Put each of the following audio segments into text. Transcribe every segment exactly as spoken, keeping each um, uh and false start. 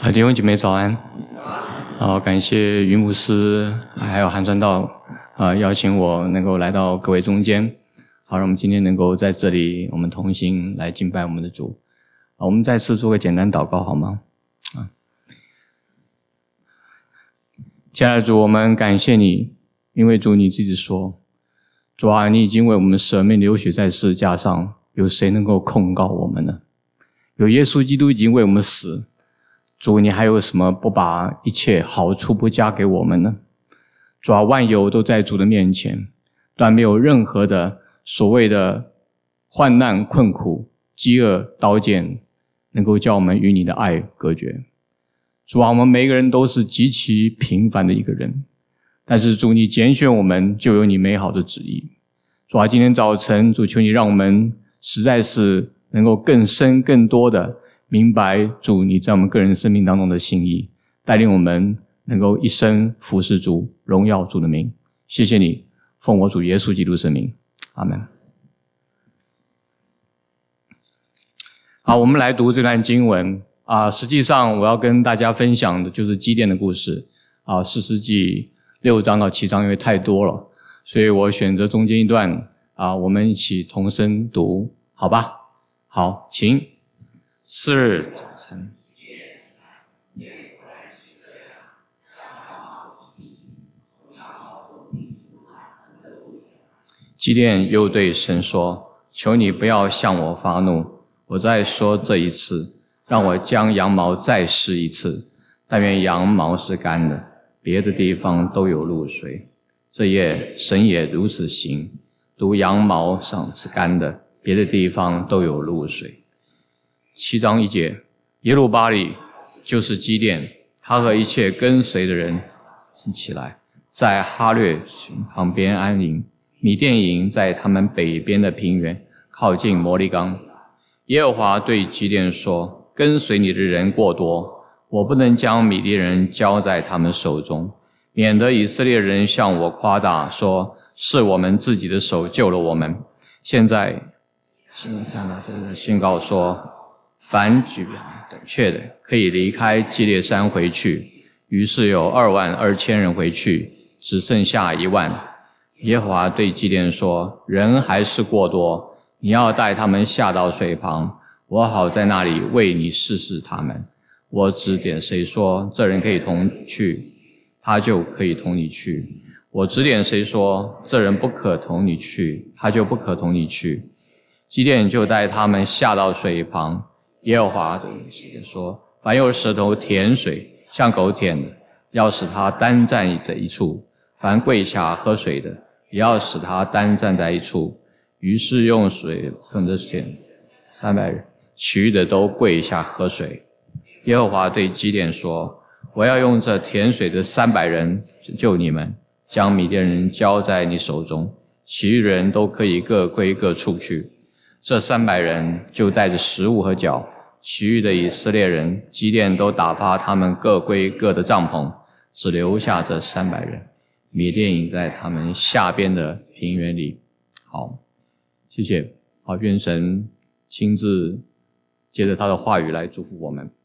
啊，弟兄姐妹早安！好，感谢于牧师还有韩传道啊，邀请我能够来到各位中间。好，让我们今天能够在这里，我们同心来敬拜我们的主。啊，我们再次做个简单祷告好吗？啊，亲爱的主，我们感谢你，因为主你自己说，主啊，你已经为我们舍命流血在十字架上，有谁能够控告我们呢？有耶稣基督已经为我们死，主，你还有什么不把一切好处不加给我们呢？主啊，万有都在主的面前，但没有任何的所谓的患难困苦、饥饿刀剑能够叫我们与你的爱隔绝。主啊，我们每一个人都是极其平凡的一个人，但是主，你拣选我们就有你美好的旨意。主啊，今天早晨，主，求你让我们实在是能够更深更多的明白主你在我们个人生命当中的心意，带领我们能够一生服侍主，荣耀主的名。谢谢你，奉我主耶稣基督圣名，阿们。好，我们来读这段经文啊。实际上我要跟大家分享的就是基甸的故事啊，士师记六章到七章，因为太多了，所以我选择中间一段啊，我们一起同声读，好吧？好，请。次日早晨，基甸又对神说，求你不要向我发怒，我再说这一次，让我将羊毛再试一次，但愿羊毛是干的，别的地方都有露水。这夜神也如此行，独羊毛上是干的，别的地方都有露水。七章一节，耶路巴力就是基甸，他和一切跟随的人起来，在哈略旁边安营。米甸营在他们北边的平原，靠近摩利冈。耶和华对基甸说，跟随你的人过多，我不能将米甸人交在他们手中，免得以色列人向我夸大，说是我们自己的手救了我们。现在现在呢，这个宣告说，凡举等确的可以离开基列山回去。于是有二万二千人回去，只剩下一万。耶和华对基甸说，人还是过多，你要带他们下到水旁，我好在那里为你试试他们。我指点谁说这人可以同去，他就可以同你去；我指点谁说这人不可同你去，他就不可同你去。基甸就带他们下到水旁。耶和华对基甸说，凡有舌头舔水像狗舔的，要使他单站在一处；凡跪下喝水的，也要使他单站在一处。于是用水喷着舔三百人，其余的都跪下喝水。耶和华对基甸说，我要用这舔水的三百人救你们，将米甸人交在你手中，其余人都可以各归各处去。这三百人就带着食物和脚，其余的以色列人基甸都打发他们各归各的帐篷，只留下这三百人。米甸营在他们下边的平原里。好，谢谢。好，愿神亲自借着他的话语来祝福我们。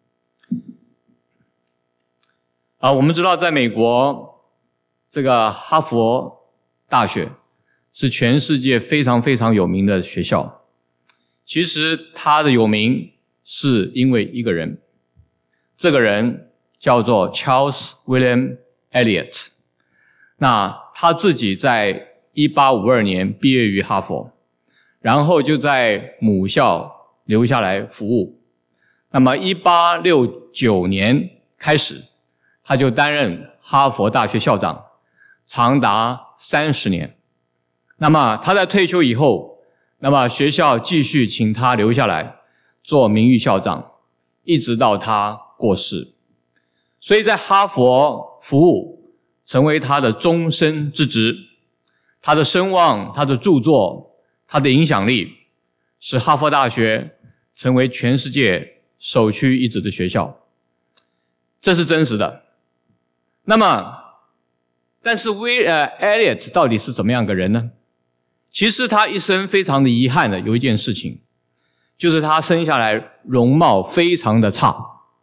啊，我们知道在美国，这个哈佛大学是全世界非常非常有名的学校。其实它的有名是因为一个人，这个人叫做 Charles William Eliot。那他自己在一八五二年毕业于哈佛，然后就在母校留下来服务。那么一八六九年开始，他就担任哈佛大学校长，长达三十年。那么他在退休以后，那么学校继续请他留下来做名誉校长，一直到他过世。所以在哈佛服务成为他的终身之职。他的声望，他的著作，他的影响力，使哈佛大学成为全世界首屈一指的学校，这是真实的。那么但是威呃 Eliot 到底是怎么样个人呢？其实他一生非常的遗憾的有一件事情，就是他生下来容貌非常的差。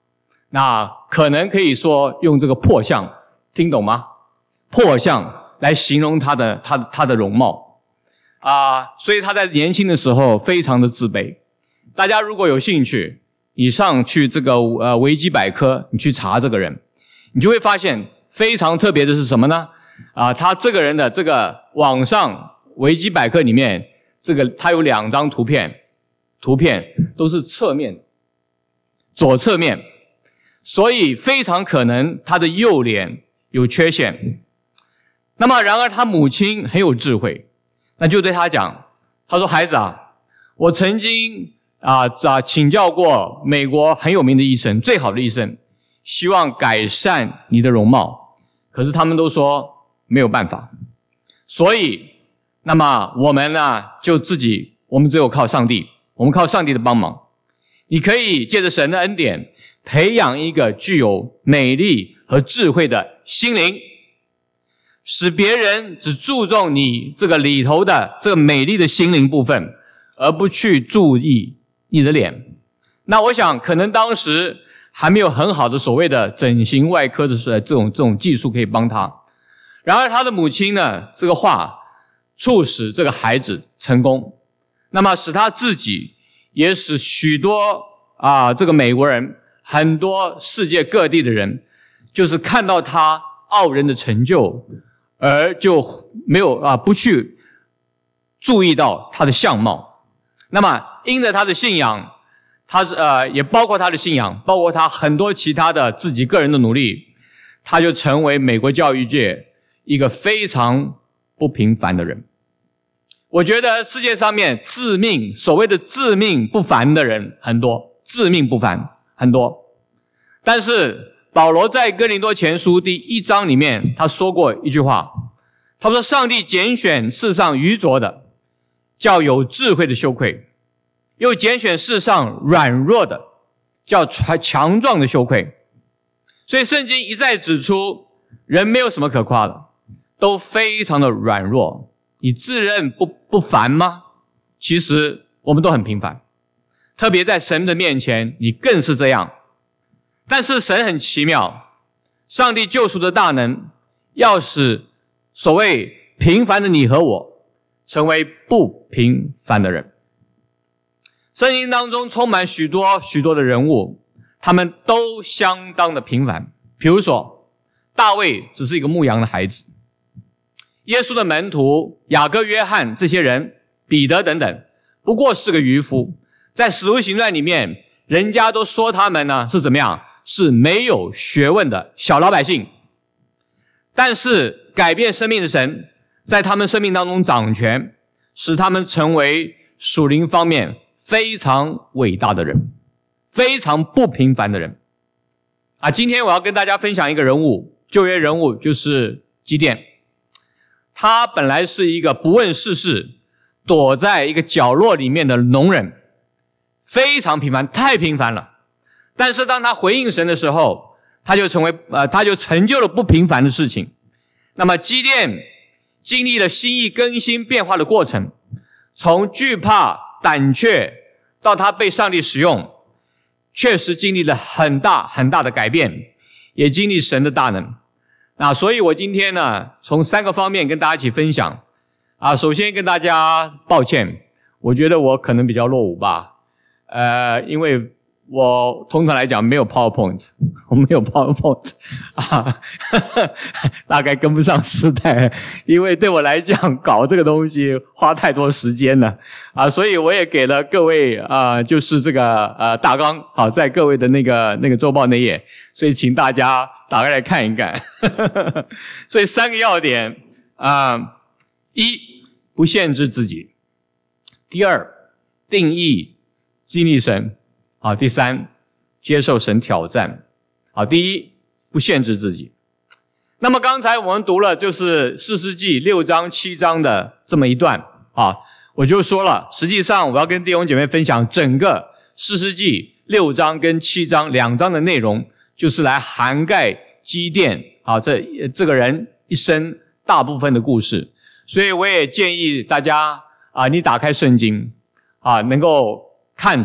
那可能可以说用这个破相，听懂吗？破相来形容他的他他的容貌啊、呃，所以他在年轻的时候非常的自卑。大家如果有兴趣，你上去这个呃维基百科，你去查这个人，你就会发现非常特别的是什么呢？啊、呃，他这个人的这个网上维基百科里面，这个他有两张图片，图片都是侧面，左侧面，所以非常可能他的右脸有缺陷。那么然而他母亲很有智慧，那就对他讲，他说孩子啊，我曾经啊啊请教过美国很有名的医生，最好的医生，希望改善你的容貌，可是他们都说没有办法。所以那么我们呢就自己，我们只有靠上帝，我们靠上帝的帮忙。你可以借着神的恩典培养一个具有美丽和智慧的心灵，使别人只注重你这个里头的这个美丽的心灵部分，而不去注意你的脸。那我想可能当时还没有很好的所谓的整形外科的这种这种技术可以帮他。然而他的母亲呢，这个话促使这个孩子成功，那么使他自己也使许多啊这个美国人，很多世界各地的人，就是看到他傲人的成就，而就没有啊不去注意到他的相貌。那么因着他的信仰，他呃也包括他的信仰，包括他很多其他的自己个人的努力，他就成为美国教育界一个非常不平凡的人。我觉得世界上面自命所谓的自命不凡的人很多，自命不凡很多。但是保罗在哥林多前书第一章里面他说过一句话，他说上帝拣选世上愚拙的，叫有智慧的羞愧，又拣选世上软弱的，叫强壮的羞愧。所以圣经一再指出，人没有什么可夸的，都非常的软弱。你自认不不凡吗？其实我们都很平凡，特别在神的面前你更是这样。但是神很奇妙，上帝救赎的大能要使所谓平凡的你和我成为不平凡的人。圣经当中充满许多许多的人物，他们都相当的平凡。比如说大卫只是一个牧羊的孩子，耶稣的门徒雅各、约翰这些人，彼得等等，不过是个渔夫。在使徒行传里面，人家都说他们呢是怎么样，是没有学问的小老百姓。但是改变生命的神在他们生命当中掌权，使他们成为属灵方面非常伟大的人，非常不平凡的人啊！今天我要跟大家分享一个人物，旧约人物就是基甸。他本来是一个不问世事，躲在一个角落里面的农人，非常平凡，太平凡了。但是当他回应神的时候，他就成为呃，他就成就了不平凡的事情。那么基甸经历了心意更新变化的过程，从惧怕胆怯到他被上帝使用，确实经历了很大很大的改变，也经历神的大能。那所以我今天呢，从三个方面跟大家一起分享啊。首先跟大家抱歉，我觉得我可能比较落伍吧，呃，因为我通常来讲没有 PowerPoint， 我没有 PowerPoint 啊，呵呵，大概跟不上时代，因为对我来讲搞这个东西花太多时间了啊，所以我也给了各位啊，就是这个呃大纲，好，在各位的那个那个周报那页，所以请大家打开来看一看。呵呵，所以三个要点啊，一，不限制自己；第二，定义经历神。好，第三，接受神挑战。好，第一，不限制自己。那么刚才我们读了就是士师记六章七章的这么一段啊，我就说了，实际上我要跟弟兄姐妹分享整个士师记六章跟七章两章的内容，就是来涵盖基甸啊这这个人一生大部分的故事。所以我也建议大家啊，你打开圣经啊，能够看着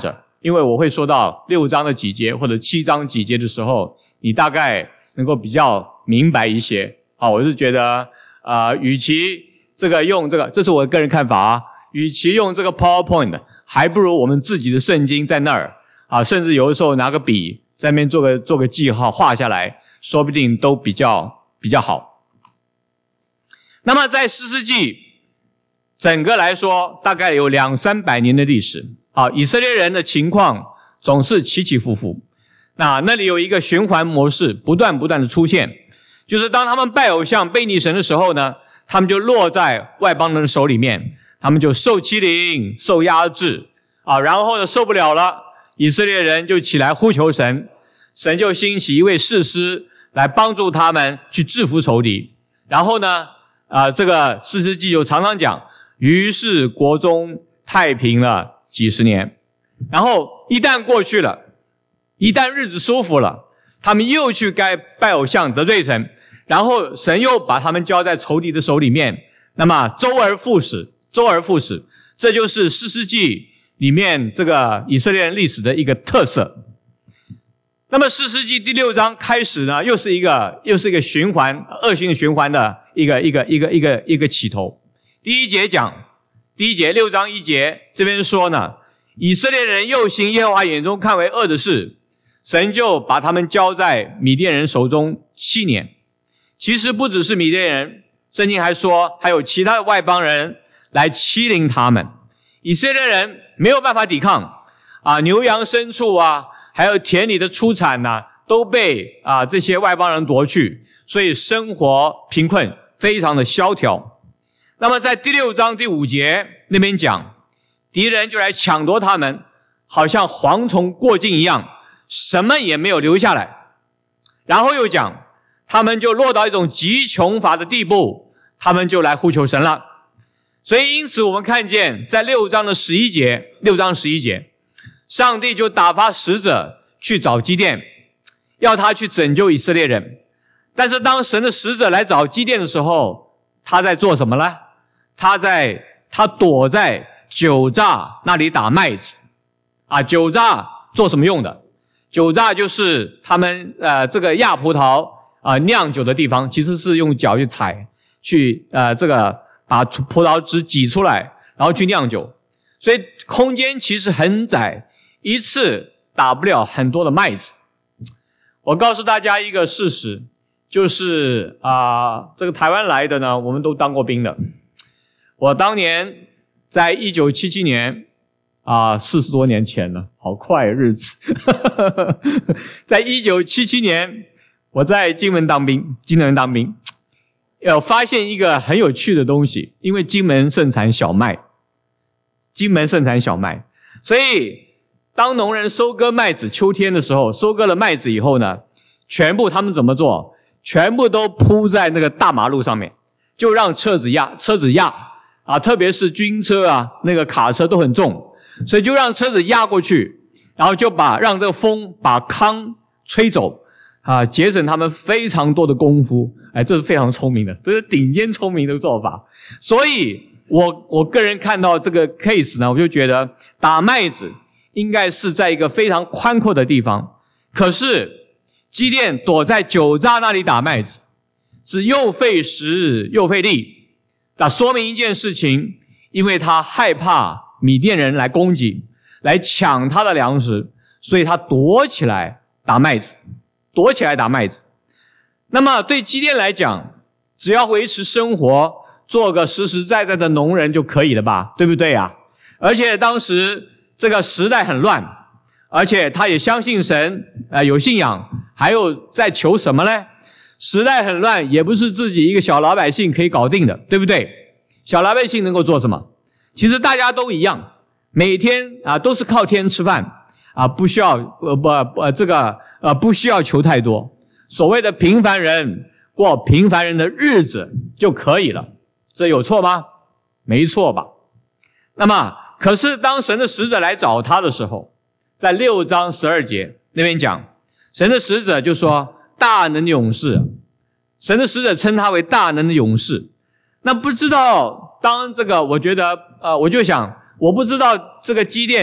因为我会说到六章的几节或者七章几节的时候，你大概能够比较明白一些。好，我是觉得呃，与其这个用这个，这是我的个人看法啊，与其用这个 PowerPoint， 还不如我们自己的圣经在那儿啊，甚至有的时候拿个笔在那边做个做个记号画下来，说不定都比较比较好。那么在士师记整个来说，大概有两三百年的历史啊，以色列人的情况总是起起伏伏。那那里有一个循环模式，不断不断的出现，就是当他们拜偶像背逆神的时候呢，他们就落在外邦人的手里面，他们就受欺凌受压制啊，然后呢受不了了，以色列人就起来呼求神，神就兴起一位士师来帮助他们去制服仇敌。然后呢啊，这个士师记就常常讲，于是国中太平了几十年。然后一旦过去了，一旦日子舒服了，他们又去该拜偶像得罪神，然后神又把他们交在仇敌的手里面，那么周而复始，周而复始，这就是士师记里面这个以色列人历史的一个特色。那么士师记第六章开始呢，又是一个又是一个循环，恶性循环的一个一个一个一个一个起头。第一节讲，第一节六章一节这边说呢，以色列人又行耶和华眼中看为恶的事，神就把他们交在米甸人手中七年。其实不只是米甸人，圣经还说还有其他的外邦人来欺凌他们。以色列人没有办法抵抗啊，牛羊牲畜啊，还有田里的出产啊，都被啊这些外邦人夺去，所以生活贫困，非常的萧条。那么在第六章第五节那边讲，敌人就来抢夺他们，好像蝗虫过境一样，什么也没有留下来。然后又讲，他们就落到一种极穷乏的地步，他们就来呼求神了。所以因此我们看见在六章的十一节，六章十一节，上帝就打发使者去找基甸，要他去拯救以色列人。但是当神的使者来找基甸的时候，他在做什么呢？他在他躲在酒榨那里打麦子啊。酒榨做什么用的？酒榨就是他们呃这个压葡萄啊、呃、酿酒的地方，其实是用脚去踩，去呃这个把葡萄汁挤出来，然后去酿酒。所以空间其实很窄，一次打不了很多的麦子。我告诉大家一个事实，就是啊、呃、这个台湾来的呢，我们都当过兵的。我当年在一九七七年啊，四十多年前了，好快日子。在一九七七年，我在金门当兵，金门当兵，有发现一个很有趣的东西，因为金门盛产小麦，金门盛产小麦，所以当农人收割麦子，秋天的时候收割了麦子以后呢，全部他们怎么做？全部都铺在那个大马路上面，就让车子压，车子压。啊，特别是军车啊，那个卡车都很重，所以就让车子压过去，然后就把让这个风把糠吹走啊，节省他们非常多的功夫。哎，这是非常聪明的，这是顶尖聪明的做法。所以我我个人看到这个 case 呢，我就觉得打麦子应该是在一个非常宽阔的地方，可是基甸躲在酒榨那里打麦子，是又费时又费力。那说明一件事情，因为他害怕米甸人来攻击，来抢他的粮食，所以他躲起来打麦子，躲起来打麦子。那么对基甸来讲，只要维持生活，做个实实在在的农人就可以了吧，对不对啊？而且当时这个时代很乱，而且他也相信神，呃，有信仰，还有在求什么呢？时代很乱，也不是自己一个小老百姓可以搞定的，对不对？小老百姓能够做什么？其实大家都一样，每天啊都是靠天吃饭啊，不需要呃不呃这个呃不需要求太多。所谓的平凡人过平凡人的日子就可以了，这有错吗？没错吧？那么可是当神的使者来找他的时候，在六章十二节那边讲，神的使者就说大能的勇士，神的使者称他为大能的勇士。那不知道当这个我觉得呃我就想我不知道这个基甸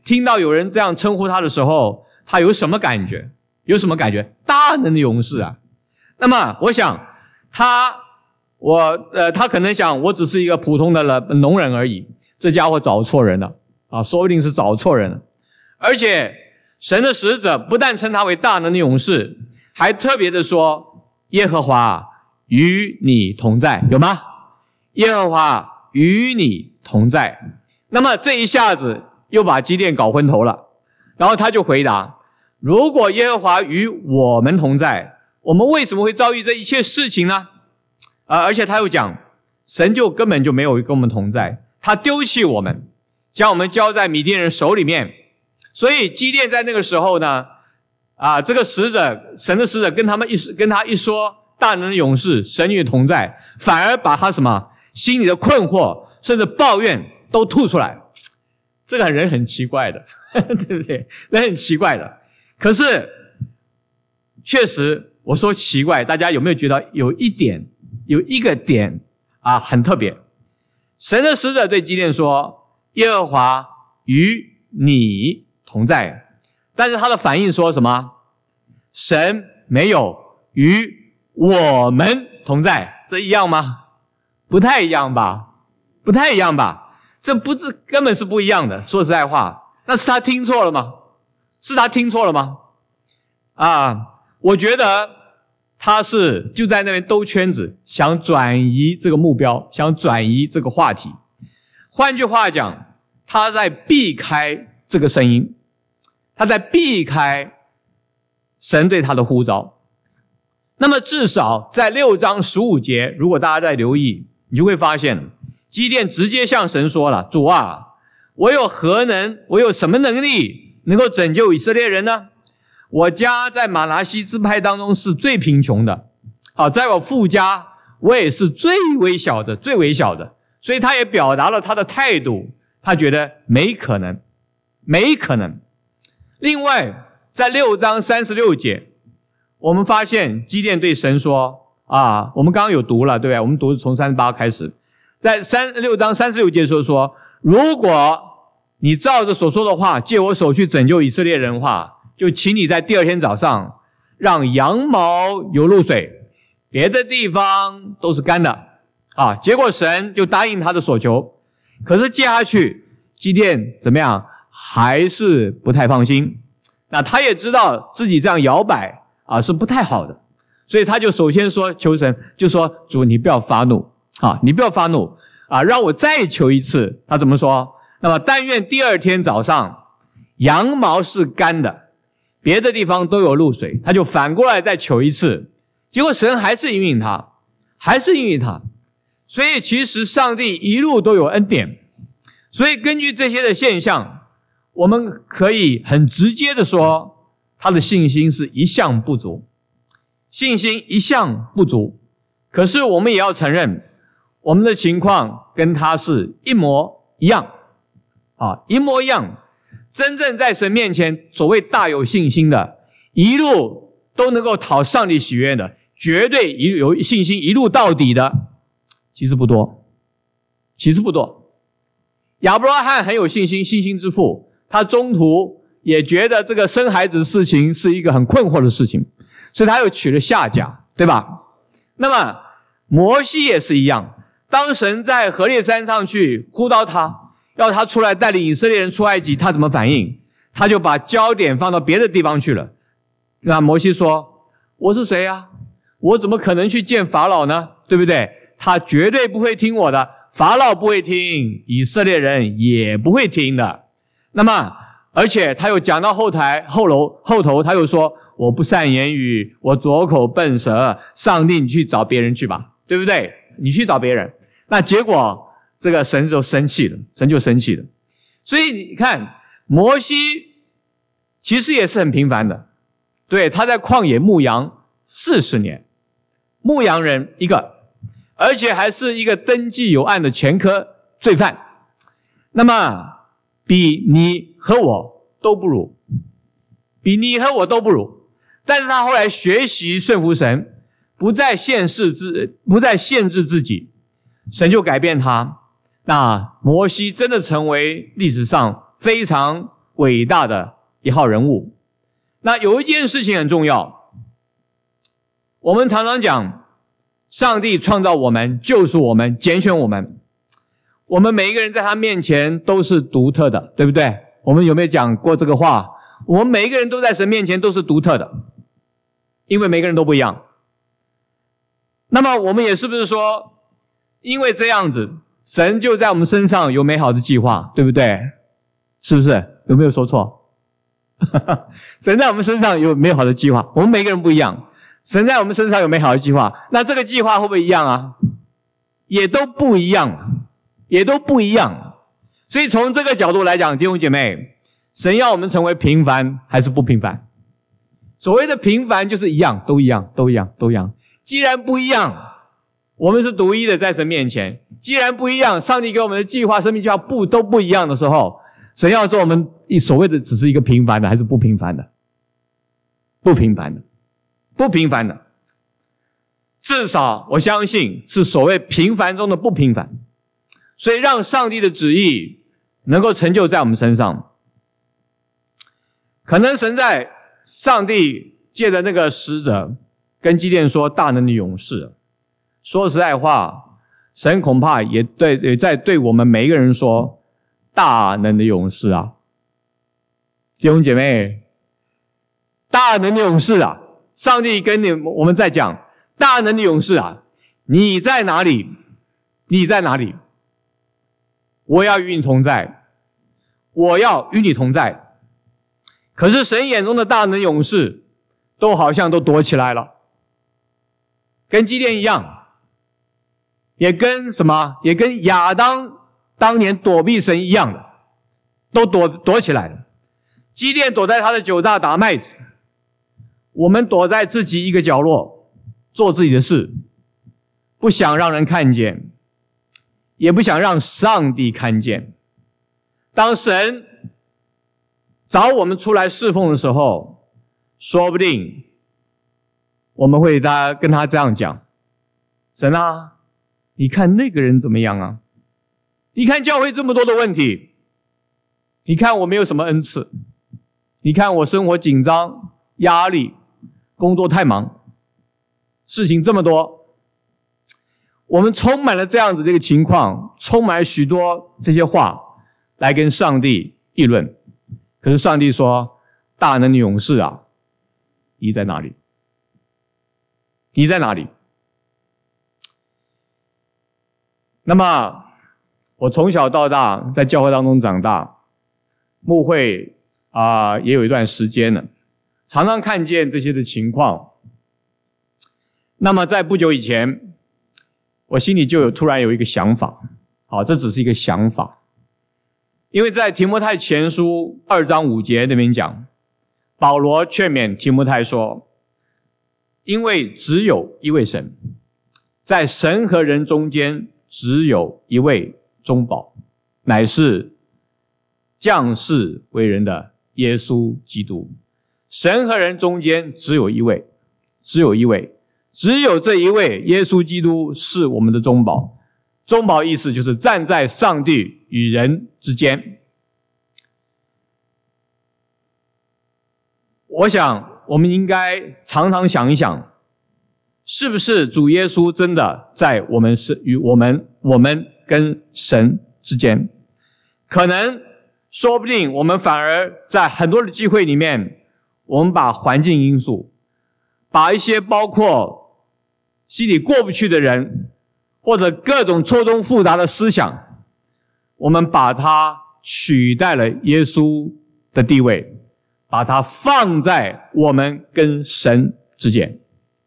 听到有人这样称呼他的时候，他有什么感觉？有什么感觉？大能的勇士啊！那么我想他我呃他可能想我只是一个普通的农人而已，这家伙找错人了啊，说不定是找错人了。而且神的使者不但称他为大能的勇士，还特别的说耶和华与你同在，有吗？耶和华与你同在。那么这一下子又把基甸搞昏头了，然后他就回答，如果耶和华与我们同在，我们为什么会遭遇这一切事情呢？啊，而且他又讲，神就根本就没有跟我们同在，他丢弃我们，将我们交在米甸人手里面。所以基甸在那个时候呢，啊，这个使者，神的使者跟他们一跟他一说大能的勇士，神与同在，反而把他什么心里的困惑甚至抱怨都吐出来。这个人很奇怪的对不对？人很奇怪的。可是确实我说奇怪，大家有没有觉得有一点有一个点啊很特别？神的使者对基甸说，耶和华与你同在，但是他的反应说什么？神没有与我们同在，这一样吗？不太一样吧，不太一样吧，这不是根本是不一样的。说实在话，那是他听错了吗？是他听错了吗？啊，我觉得他是就在那边兜圈子，想转移这个目标，想转移这个话题。换句话讲，他在避开这个声音，他在避开神对他的呼召。那么至少在六章十五节，如果大家在留意，你就会发现基甸直接向神说了，主啊，我有何能，我有什么能力能够拯救以色列人呢？我家在玛拿西支派当中是最贫穷的，好，在我父家我也是最微小的，最微小的。所以他也表达了他的态度，他觉得没可能，没可能。另外在六章三十六节，我们发现基甸对神说啊，我们刚刚有读了，对不对？我们读从三十八开始，在三六章三十六节的时候说，如果你照着所说的话，借我手去拯救以色列人的话，就请你在第二天早上让羊毛有露水，别的地方都是干的啊。结果神就答应他的所求，可是接下去基甸怎么样，还是不太放心。那他也知道自己这样摇摆啊是不太好的，所以他就首先说求神，就说主你不要发怒啊，你不要发怒啊，让我再求一次。他怎么说？那么但愿第二天早上羊毛是干的，别的地方都有露水。他就反过来再求一次，结果神还是应允他，还是应允他。所以其实上帝一路都有恩典。所以根据这些的现象，我们可以很直接的说，他的信心是一向不足，信心一向不足。可是我们也要承认，我们的情况跟他是一模一样啊，一模一样。真正在神面前所谓大有信心的，一路都能够讨上帝喜悦的，绝对有信心一路到底的，其实不多，其实不多。亚伯拉罕很有信心，信心之父，他中途也觉得这个生孩子的事情是一个很困惑的事情，所以他又娶了夏甲，对吧？那么摩西也是一样，当神在何烈山上去呼召他，要他出来带领以色列人出埃及，他怎么反应？他就把焦点放到别的地方去了。那摩西说，我是谁啊？我怎么可能去见法老呢？对不对？他绝对不会听我的，法老不会听，以色列人也不会听的。那么而且他又讲到后台后楼后头，他又说，我不善言语，我左口笨舌，上帝你去找别人去吧，对不对？你去找别人。那结果这个神就生气了，神就生气了。所以你看摩西其实也是很平凡的，对，他在旷野牧羊四十年，牧羊人一个，而且还是一个登记有案的前科罪犯，那么比你和我都不如，比你和我都不如。但是他后来学习顺服神，不再限制自不再限制自己，神就改变他。那摩西真的成为历史上非常伟大的一号人物。那有一件事情很重要，我们常常讲上帝创造我们，救赎我们，拣选我们，我们每一个人在他面前都是独特的，对不对？我们有没有讲过这个话？我们每一个人都在神面前都是独特的，因为每个人都不一样。那么我们也是不是说，因为这样子，神就在我们身上有美好的计划，对不对？是不是？有没有说错？神在我们身上有美好的计划，我们每个人不一样，神在我们身上有美好的计划，那这个计划会不会一样啊？也都不一样，也都不一样。所以从这个角度来讲，弟兄姐妹，神要我们成为平凡还是不平凡？所谓的平凡就是一样，都一样，都一样，都一样。既然不一样，我们是独一的在神面前，既然不一样，上帝给我们的计划，生命计划不都不一样的时候，神要做我们所谓的只是一个平凡的还是不平凡的？不平凡的，不平凡的。至少我相信是所谓平凡中的不平凡。所以让上帝的旨意能够成就在我们身上。可能神在上帝借着那个使者跟基甸说大能的勇士，说实在话，神恐怕也对也在对我们每一个人说大能的勇士啊，弟兄姐妹，大能的勇士啊，上帝跟你我们在讲大能的勇士啊，你在哪里？你在哪里？我要与你同在，我要与你同在。可是神眼中的大能勇士都好像都躲起来了，跟基甸一样，也跟什么？也跟亚当当年躲避神一样的，都躲躲起来了。基甸躲在他的酒榨打麦子，我们躲在自己一个角落做自己的事，不想让人看见，也不想让上帝看见。当神找我们出来侍奉的时候，说不定我们会他跟他这样讲：神啊，你看那个人怎么样啊？你看教会这么多的问题，你看我没有什么恩赐，你看我生活紧张，压力，工作太忙，事情这么多，我们充满了这样子的一个情况，充满了许多这些话来跟上帝议论。可是上帝说，大能的勇士啊，你在哪里？你在哪里？那么我从小到大在教会当中长大，牧会啊、呃、也有一段时间了，常常看见这些的情况。那么在不久以前，我心里就有突然有一个想法，好，这只是一个想法。因为在提摩太前书二章五节那边讲，保罗劝勉提摩太说，因为只有一位神，在神和人中间只有一位中保，乃是降世为人的耶稣基督。神和人中间只有一位，只有一位，只有这一位耶稣基督是我们的中保。中保意思就是站在上帝与人之间。我想我们应该常常想一想，是不是主耶稣真的在我们是与我们我们跟神之间？可能说不定我们反而在很多的机会里面，我们把环境因素，把一些包括心里过不去的人，或者各种错综复杂的思想，我们把它取代了耶稣的地位，把它放在我们跟神之间。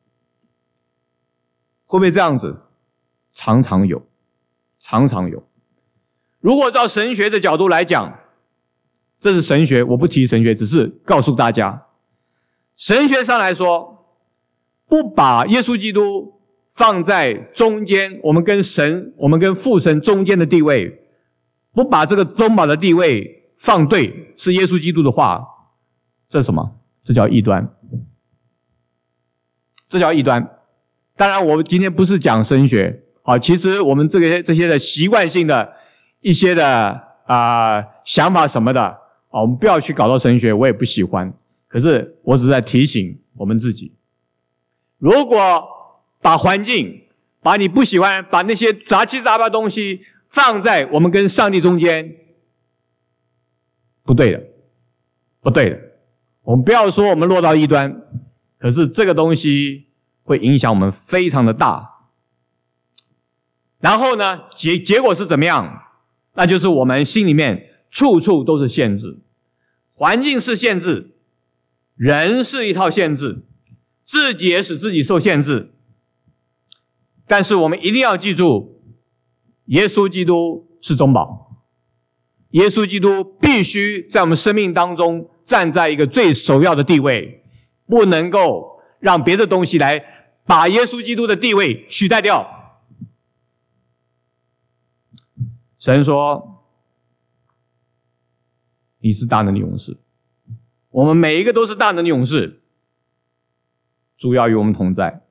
会不会这样子？常常有，常常有。如果照神学的角度来讲，这是神学，我不提神学，只是告诉大家，神学上来说，不把耶稣基督放在中间，我们跟神，我们跟父神中间的地位，不把这个中保的地位放对，是耶稣基督的话，这是什么？这叫异端。这叫异端。当然我们今天不是讲神学，好，其实我们这个这些的习惯性的一些的啊、呃、想法什么的， 啊，我们不要去搞到神学，我也不喜欢。可是我只是在提醒我们自己，如果把环境，把你不喜欢，把那些杂七杂八的东西放在我们跟上帝中间，不对的，不对的。我们不要说我们落到异端，可是这个东西会影响我们非常的大。然后呢，结结果是怎么样？那就是我们心里面处处都是限制，环境是限制，人是一套限制，自己也使自己受限制。但是我们一定要记住，耶稣基督是中保，耶稣基督必须在我们生命当中站在一个最首要的地位，不能够让别的东西来把耶稣基督的地位取代掉。神说你是大能的勇士，我们每一个都是大能的勇士，主要与我们同在。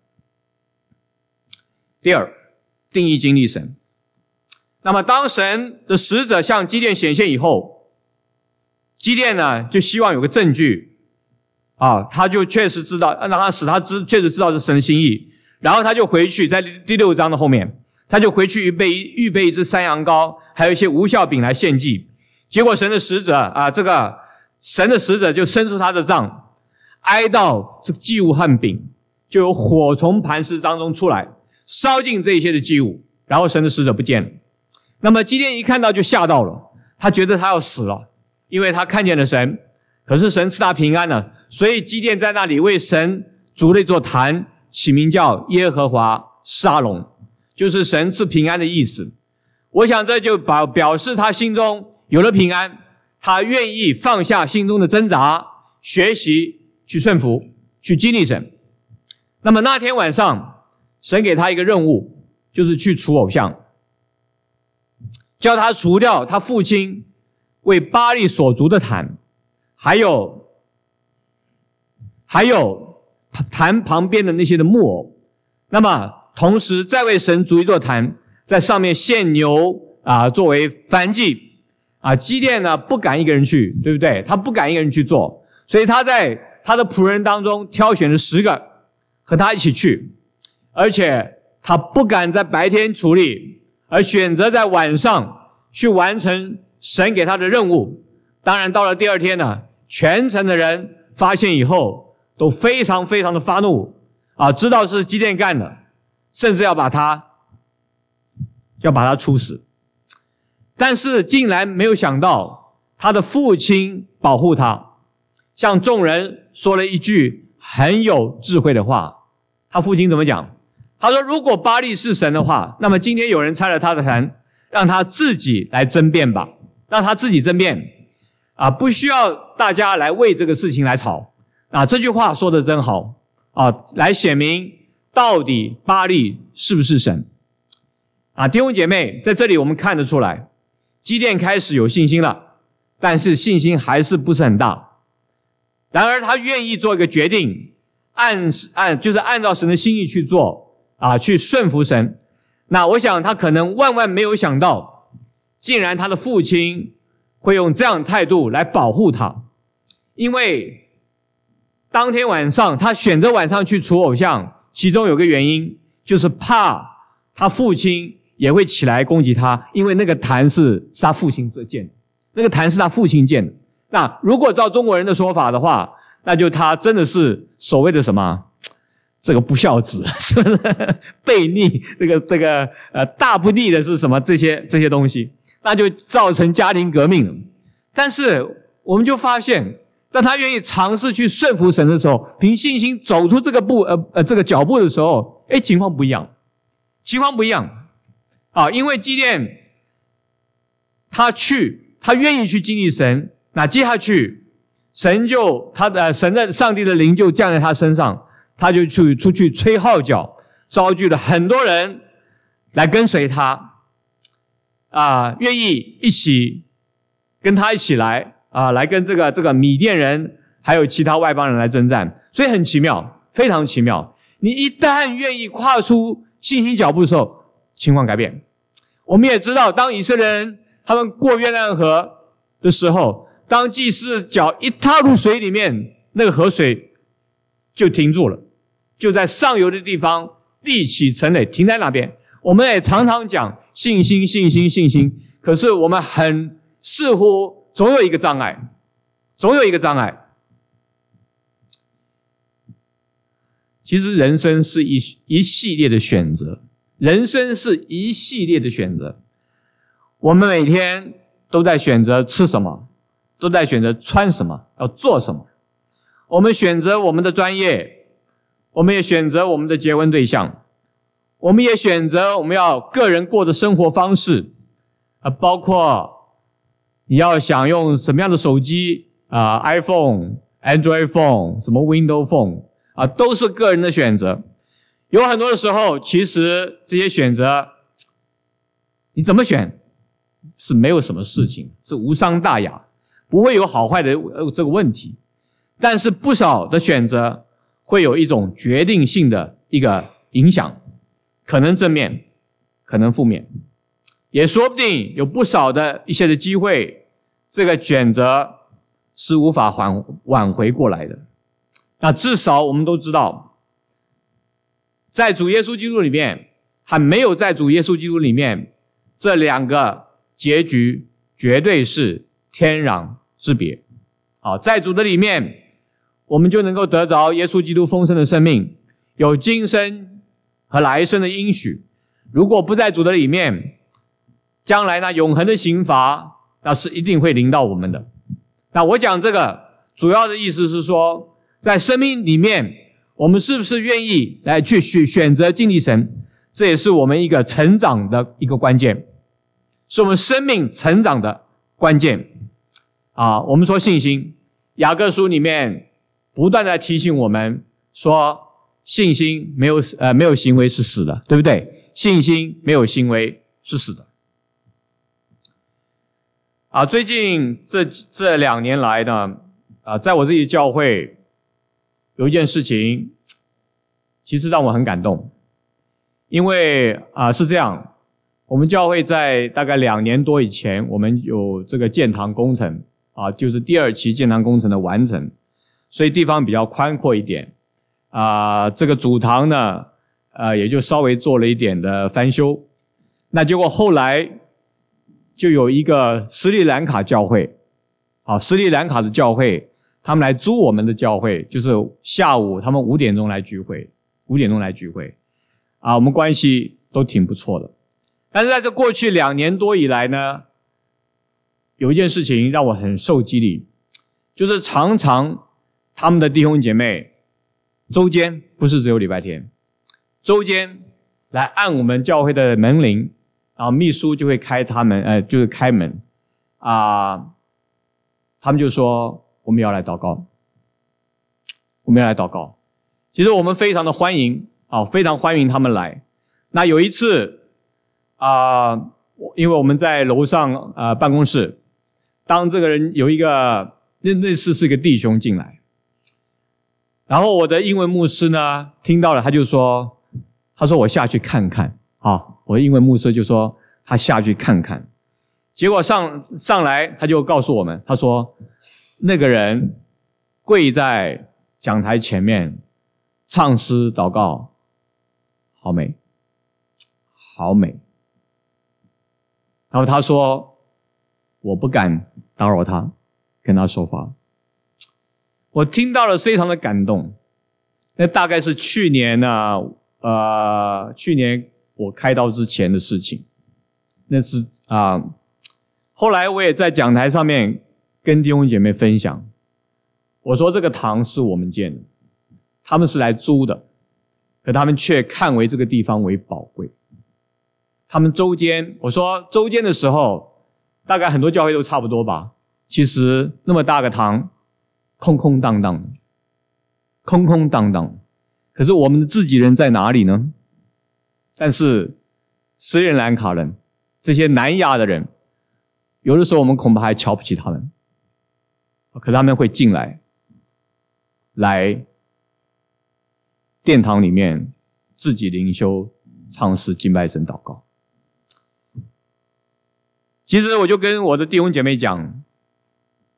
第二，定义经历神。那么当神的使者向基甸显现以后，基甸呢就希望有个证据啊，他就确实知道，让他使他知确实知道是神的心意，然后他就回去，在第六章的后面，他就回去预备预备一只山羊羔，还有一些无酵饼来献祭。结果神的使者啊，这个神的使者就伸出他的杖，挨到这个祭物和饼，就有火从磐石当中出来，烧尽这些的祭物，然后神的使者不见了。那么基甸一看到就吓到了，他觉得他要死了，因为他看见了神，可是神赐他平安了，所以基甸在那里为神筑了一座坛，起名叫耶和华沙龙，就是神赐平安的意思。我想这就表表示他心中有了平安，他愿意放下心中的挣扎，学习去顺服，去经历神。那么那天晚上，神给他一个任务，就是去除偶像，叫他除掉他父亲为巴力所筑的坛，还有还有坛旁边的那些的木偶。那么同时再为神筑一座坛，在上面献牛啊，作为燔祭啊。基甸呢不敢一个人去，对不对？他不敢一个人去做，所以他在他的仆人当中挑选了十个和他一起去，而且他不敢在白天处理，而选择在晚上去完成神给他的任务。当然到了第二天呢，全城的人发现以后都非常非常的发怒啊，知道是基甸干的，甚至要把他要把他处死。但是竟然没有想到他的父亲保护他，向众人说了一句很有智慧的话。他父亲怎么讲？他说如果巴力是神的话，那么今天有人拆了他的坛，让他自己来争辩吧，让他自己争辩啊，不需要大家来为这个事情来吵啊。这句话说得真好啊，来显明到底巴力是不是神啊。弟兄姐妹，在这里我们看得出来，基甸开始有信心了，但是信心还是不是很大。然而他愿意做一个决定，按按就是按照神的心意去做啊，去顺服神。那我想他可能万万没有想到，竟然他的父亲会用这样的态度来保护他。因为当天晚上他选择晚上去除偶像，其中有个原因就是怕他父亲也会起来攻击他，因为那个坛是他父亲所建的，那个坛是他父亲建的。那如果照中国人的说法的话，那就他真的是所谓的什么这个不孝子，是不是悖逆，这个这个呃大不逆的是什么这些这些东西，那就造成家庭革命了。但是我们就发现，当他愿意尝试去顺服神的时候，凭信心走出这个步呃呃这个脚步的时候，诶情况不一样，情况不一样啊！因为基甸他去，他愿意去经历神，那接下去神就他的神的上帝的灵就降在他身上，他就去出去吹号角，招聚了很多人来跟随他啊，愿意一起跟他一起来啊，来跟这个这个米甸人还有其他外邦人来征战。所以很奇妙，非常奇妙。你一旦愿意跨出信心脚步的时候，情况改变。我们也知道，当以色列人他们过约旦河的时候， 当祭司的脚一踏入水里面，那个河水就停住了，就在上游的地方立起成垒，停在那边。我们也常常讲信心信心信心，可是我们很似乎总有一个障碍，总有一个障碍。其实人生是一一系列的选择，人生是一系列的选择。我们每天都在选择吃什么，都在选择穿什么，要做什么。我们选择我们的专业，我们也选择我们的结婚对象，我们也选择我们要个人过的生活方式，啊，包括你要想用什么样的手机啊 ，iPhone、Android phone、什么 Windows phone 啊，都是个人的选择。有很多的时候，其实这些选择你怎么选是没有什么事情，是无伤大雅，不会有好坏的这个问题。但是不少的选择会有一种决定性的一个影响，可能正面，可能负面，也说不定有不少的一些的机会，这个选择是无法挽挽回过来的。那至少我们都知道，在主耶稣基督里面和没有在主耶稣基督里面，这两个结局绝对是天壤之别。好，在主的里面，我们就能够得着耶稣基督丰盛的生命，有今生和来生的应许。如果不在主的里面，将来那永恒的刑罚，那是一定会临到我们的。那我讲这个主要的意思是说，在生命里面，我们是不是愿意来去选择经历神，这也是我们一个成长的一个关键，是我们生命成长的关键。啊，我们说信心，雅各书里面不断地提醒我们说，信心没有呃没有行为是死的，对不对？信心没有行为是死的。啊，最近这这两年来呢，啊，在我自己教会有一件事情，其实让我很感动，因为啊是这样，我们教会在大概两年多以前，我们有这个建堂工程啊，就是第二期建堂工程的完成，所以地方比较宽阔一点啊，这个主堂呢，呃，也就稍微做了一点的翻修。那结果后来就有一个斯里兰卡教会，啊，斯里兰卡的教会，他们来租我们的教会，就是下午他们五点钟来聚会，五点钟来聚会，啊，我们关系都挺不错的。但是在这过去两年多以来呢，有一件事情让我很受激励，就是常常他们的弟兄姐妹周间，不是只有礼拜天，周间来按我们教会的门铃，然后秘书就会开他们呃就是开门啊、呃，他们就说我们要来祷告，我们要来祷告。其实我们非常的欢迎啊，非常欢迎他们来。那有一次啊、呃，因为我们在楼上啊、呃、办公室，当这个人有一个那那次是一个弟兄进来，然后我的英文牧师呢听到了，他就说，他说我下去看看啊，我的英文牧师就说他下去看看，结果上上来他就告诉我们，他说那个人跪在讲台前面唱诗祷告，好美，好美。然后他说我不敢打扰他，跟他说话。我听到了非常的感动。那大概是去年呢，呃，去年我开刀之前的事情。那是啊、呃，后来我也在讲台上面跟弟兄姐妹分享，我说这个堂是我们建的，他们是来租的，可他们却看为这个地方为宝贵。他们周间，我说周间的时候，大概很多教会都差不多吧。其实那么大个堂，空空荡荡的，空空荡荡。可是我们的自己人在哪里呢？但是斯里兰卡人，这些南亚的人，有的时候我们恐怕还瞧不起他们，可是他们会进来，来殿堂里面自己灵修、唱诗、敬拜神、祷告。其实我就跟我的弟兄姐妹讲，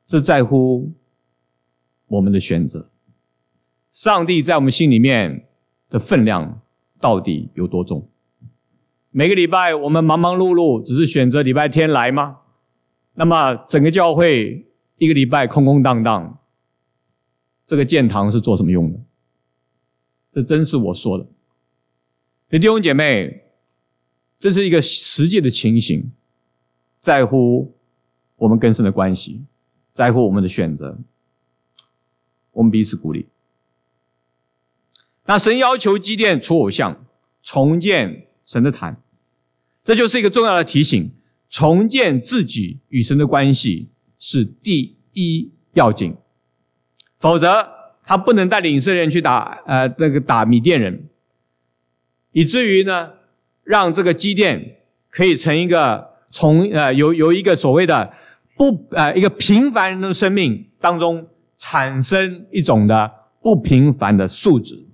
这在乎我们的选择。上帝在我们心里面的分量到底有多重？每个礼拜我们忙忙碌碌，只是选择礼拜天来吗？那么整个教会一个礼拜空空荡荡，这个建堂是做什么用的？这真是我说的。弟兄姐妹，这是一个实际的情形，在乎我们跟神的关系，在乎我们的选择，我们彼此鼓励。那神要求基甸除偶像，重建神的坛，这就是一个重要的提醒，重建自己与神的关系是第一要紧，否则他不能带领以色列人去打呃那个打米甸人，以至于呢让这个基甸可以成一个从呃由由一个所谓的不呃一个平凡人的生命当中产生一种的不平凡的素质。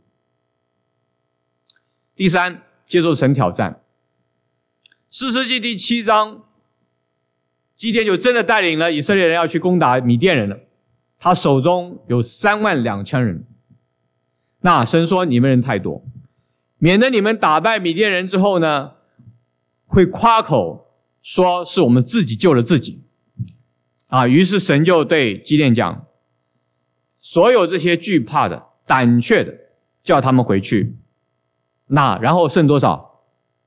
第三，接受神挑战。士师记第七章，基甸就真的带领了以色列人要去攻打米甸人了，他手中有三万两千人。那神说你们人太多，免得你们打败米甸人之后呢，会夸口说是我们自己救了自己啊。于是神就对基甸讲，所有这些惧怕的胆怯的叫他们回去，那然后剩多少？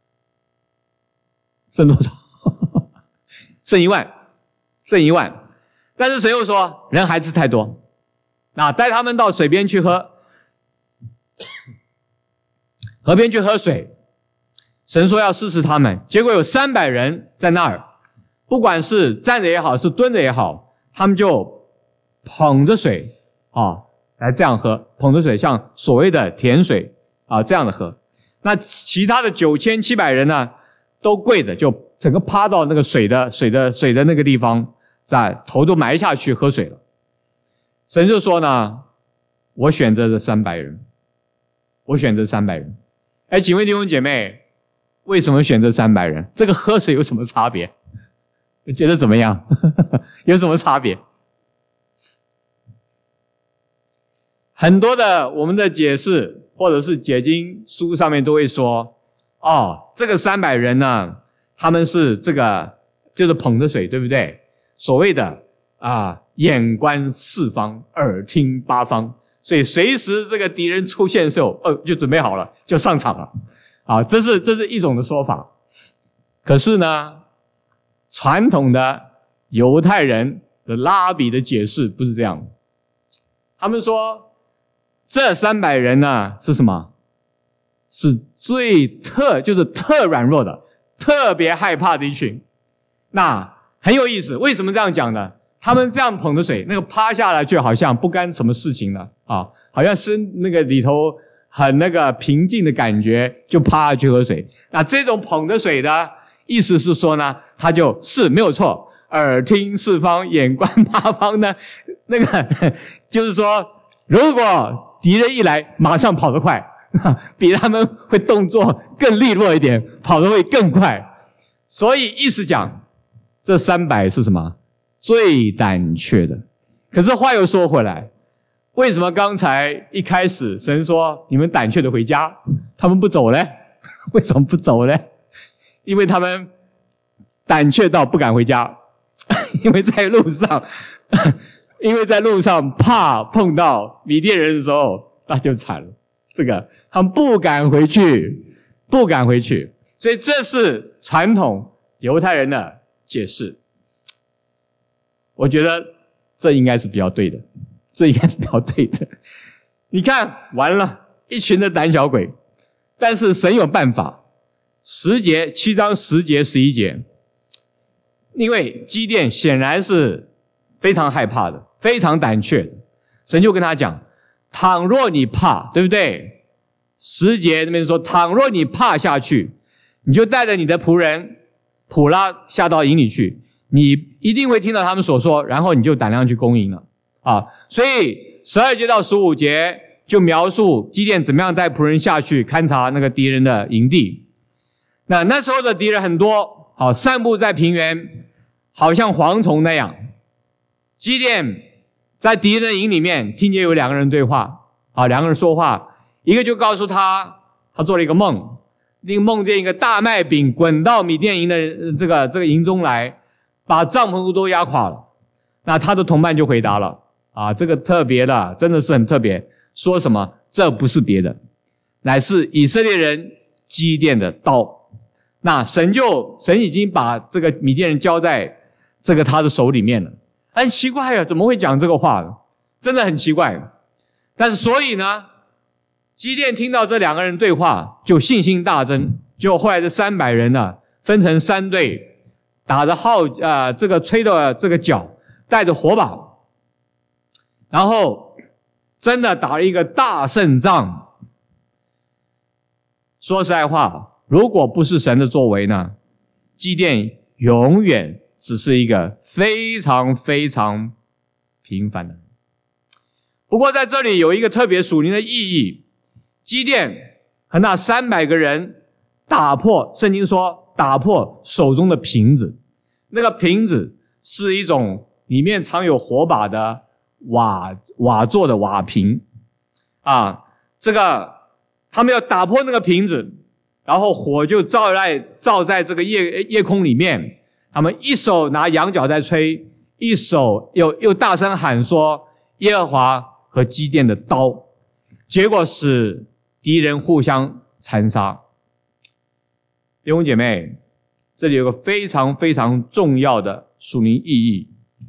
剩多少？剩一万，剩一万。但是神又说人还是太多，那带他们到水边去喝，河边去喝水。神说要试试他们，结果有三百人在那儿，不管是站着也好，是蹲着也好，他们就捧着水啊来这样喝，捧着水像所谓的甜水啊这样的喝。那其他的九千七百人呢，都跪着，就整个趴到那个水的水的水的那个地方，在头都埋下去喝水了。神就说呢，我选择这三百人，我选择三百人。哎，请问弟兄姐妹，为什么选择三百人？这个喝水有什么差别？你觉得怎么样？有什么差别？很多的我们的解释或者是解经书上面都会说，哦，这个三百人呢，他们是这个就是捧着水，对不对？所谓的啊，眼观四方，耳听八方，所以随时这个敌人出现的时候，呃，就准备好了，就上场了。啊，这是这是一种的说法。可是呢，传统的犹太人的拉比的解释不是这样。他们说这三百人呢是什么？是最特就是特软弱的，特别害怕的一群。那很有意思，为什么这样讲呢？他们这样捧着水，那个趴下来却好像不干什么事情了啊，好像是那个里头很那个平静的感觉，就趴下去喝水。那这种捧着水的意思是说呢，他就是没有错，耳听四方，眼观八方呢，那个就是说，如果敌人一来，马上跑得快，比他们会动作更利落一点，跑得会更快。所以意思讲，这三百是什么？最胆怯的。可是话又说回来，为什么刚才一开始神说你们胆怯的回家，他们不走呢？为什么不走呢？因为他们胆怯到不敢回家，因为在路上因为在路上怕碰到米甸人的时候，那就惨了。这个他们不敢回去，不敢回去。所以这是传统犹太人的解释。我觉得这应该是比较对的，这应该是比较对的。你看，完了，一群的胆小鬼，但是神有办法。十节，七章十节、十一节，因为基甸显然是非常害怕的，非常胆怯的，神就跟他讲：倘若你怕，对不对？十节那边说，倘若你怕下去，你就带着你的仆人普拉下到营里去。你一定会听到他们所说，然后你就胆量去攻营了啊！所以十二节到十五节就描述基甸怎么样带仆人下去勘察那个敌人的营地。那那时候的敌人很多，好散布在平原，好像蝗虫那样。 基甸在敌人营里面听见有两个人对话，啊，两个人说话，一个就告诉他，他做了一个梦，那个梦见一个大麦饼滚到米甸营的这个这个营中来，把帐篷都压垮了。那他的同伴就回答了，啊，这个特别的，真的是很特别，说什么？这不是别的，乃是以色列人基甸的刀。那神就神已经把这个米甸人交在这个他的手里面了。很奇怪啊，怎么会讲这个话呢？真的很奇怪。但是所以呢，基甸听到这两个人对话，就信心大增。就后来这三百人呢，分成三队，打着号啊、呃，这个吹的这个角，带着火把，然后真的打了一个大胜仗。说实在话，如果不是神的作为呢，基甸永远只是一个非常非常平凡的人。不过在这里有一个特别属灵的意义，基甸和那三百个人打破，圣经说打破手中的瓶子，那个瓶子是一种里面藏有火把的瓦瓦做的瓦瓶啊，这个他们要打破那个瓶子，然后火就照在照在这个夜夜空里面，他们一手拿羊角在吹，一手又又大声喊说耶和华和基甸的刀，结果使敌人互相残杀。弟兄姐妹，这里有个非常非常重要的属灵意义，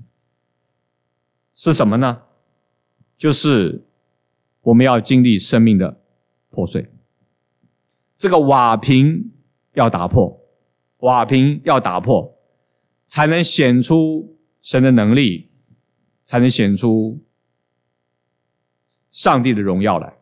是什么呢？就是我们要经历生命的破碎，这个瓦瓶要打破，瓦瓶要打破，才能显出神的能力，才能显出上帝的荣耀来。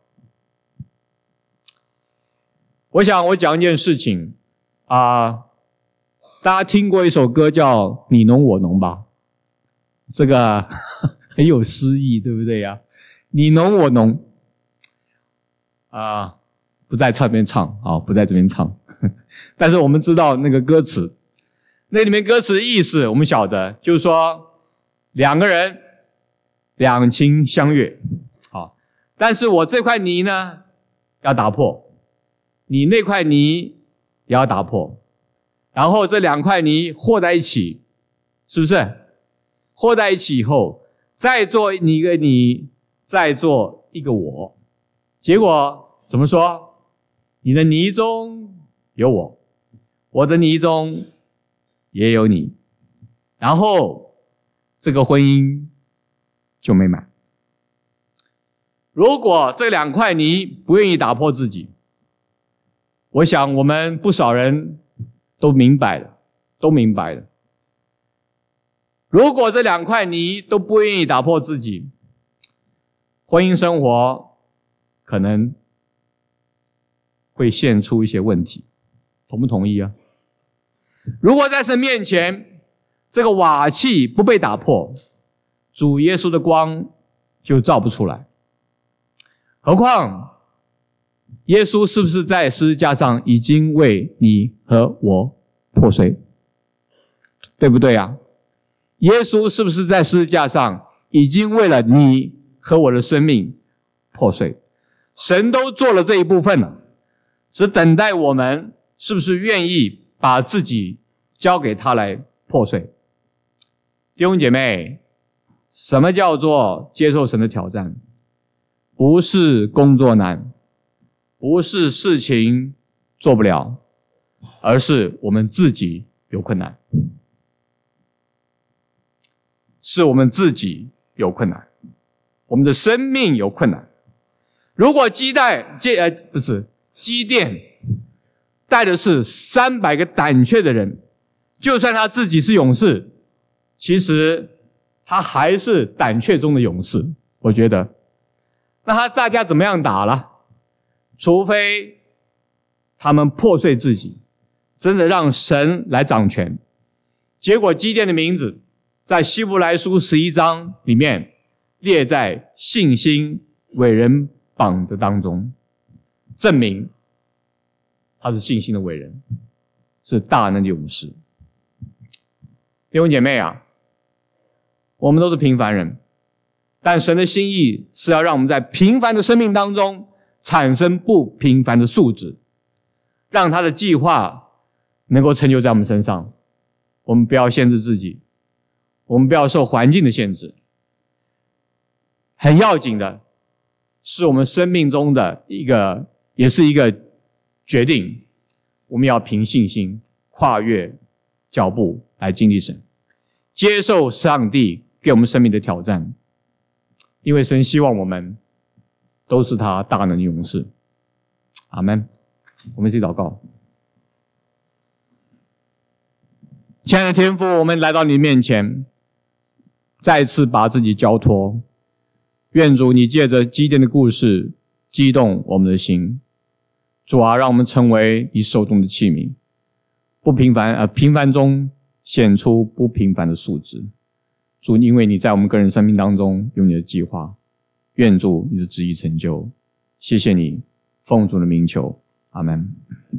我想我讲一件事情啊、呃，大家听过一首歌叫《你侬我侬》吧？这个很有诗意，对不对呀？你侬我侬啊、呃，不在这边唱啊、哦，不在这边唱，但是我们知道那个歌词，那里面歌词的意思我们晓得，就是说两个人两情相悦，好，但是我这块泥呢要打破，你那块泥也要打破，然后这两块泥和在一起，是不是？和在一起以后，再做你一个你，再做一个我，结果怎么说？你的泥中有我，我的泥中也有你，然后这个婚姻就美满。如果这两块泥不愿意打破自己，我想我们不少人都明白了，都明白了。如果这两块泥都不愿意打破自己，婚姻生活可能会现出一些问题，同不同意啊？如果在神面前，这个瓦器不被打破，主耶稣的光就照不出来。何况耶稣是不是在十字架上已经为你和我破碎？对不对啊？耶稣是不是在十字架上已经为了你和我的生命破碎？神都做了这一部分了，只等待我们是不是愿意把自己交给他来破碎。弟兄姐妹，什么叫做接受神的挑战？不是工作难，不是事情做不了，而是我们自己有困难，是我们自己有困难，我们的生命有困难。如果基带基呃不是基甸带的是三百个胆怯的人，就算他自己是勇士，其实他还是胆怯中的勇士。我觉得，那他大家怎么样打了？除非他们破碎自己，真的让神来掌权。结果基甸的名字在希伯来书十一章里面列在信心伟人榜的当中，证明他是信心的伟人，是大能的勇士。弟兄姐妹啊， 我们都是平凡人，但神的心意是要让我们在平凡的生命当中产生不平凡的素质，让他的计划能够成就在我们身上。我们不要限制自己，我们不要受环境的限制。很要紧的是我们生命中的一个，也是一个决定，我们要凭信心跨越脚步来经历神，接受上帝给我们生命的挑战，因为神希望我们都是他大能的勇士。阿们。我们一起祷告。亲爱的天父，我们来到你面前，再次把自己交托，愿主你借着基甸的故事激动我们的心。主啊，让我们成为你手中的器皿，不平凡而平凡中显出不平凡的素质。主，因为你在我们个人生命当中有你的计划，愿主你的旨意成就。谢谢你，奉主的名求，阿们。